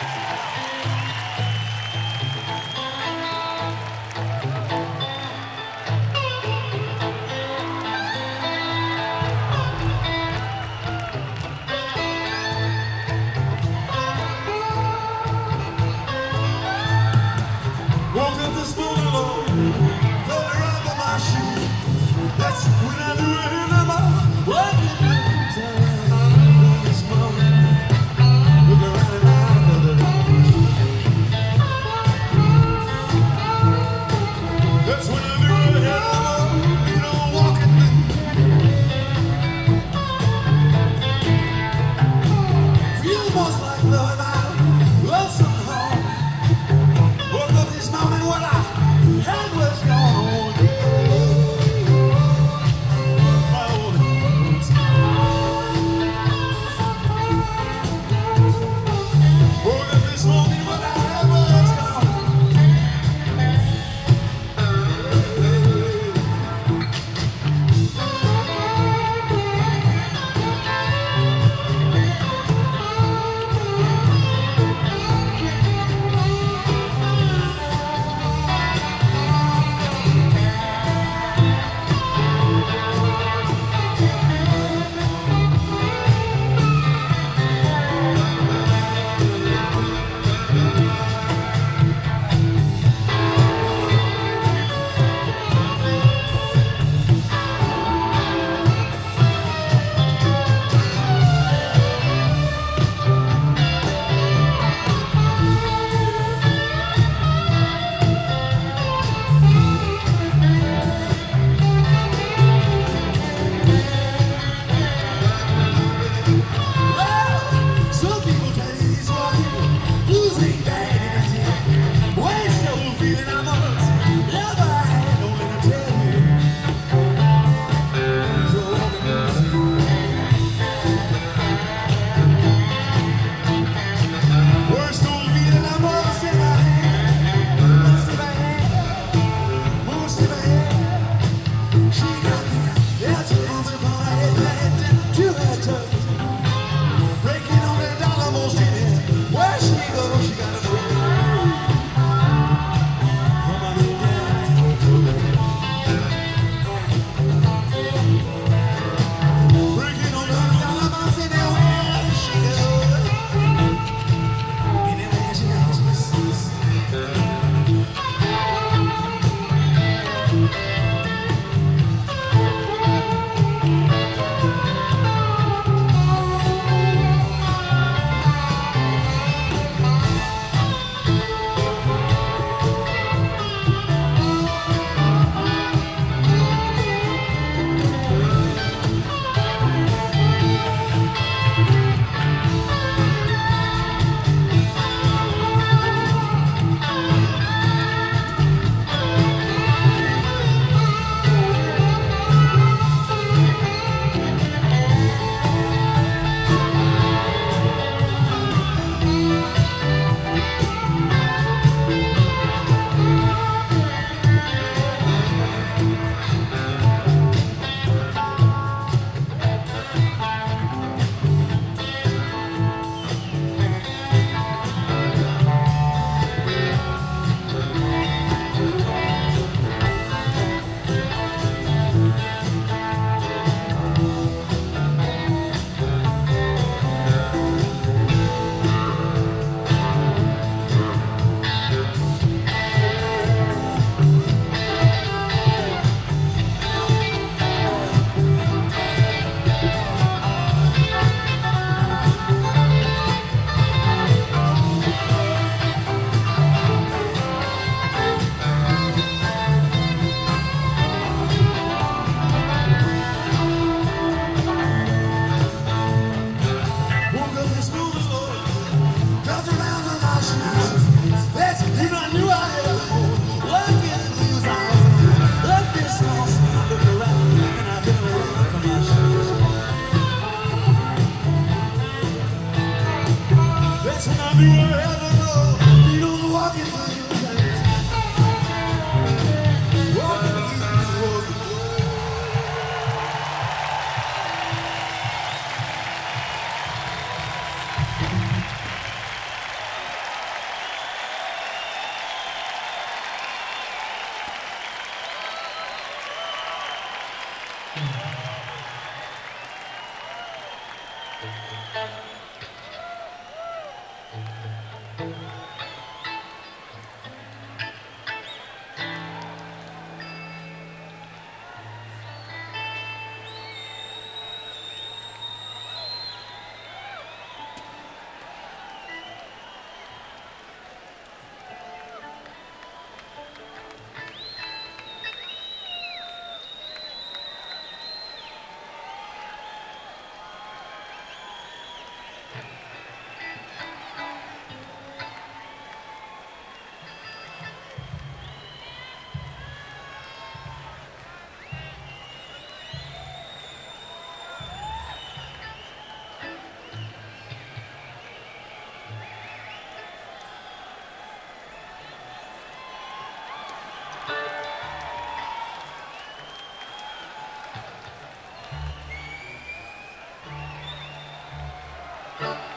Woke up this morning, Lord, felt the rub on my shoe. That's when I knew it in my mouth. What did you tell this morning? Look around and I another That's when I knew it had a you know, walking me. Feels most like love I love somehow. Woke up this morning, what I had was gone. My old wounds. Woke up this morning, what I had was gone. Some people tell you it's what losing bad is it. Waste your feeling I must never had, don't let her tell you. So worst old feeling I must ever had, must have had, most ever had. She got me, yeah, she moves upon her head, to her toes. Breaking on that dollar most in it. Where she goes, she gotta go. Come on in breaking on that dollar most in it. Where she goes. Anywhere she goes. Thank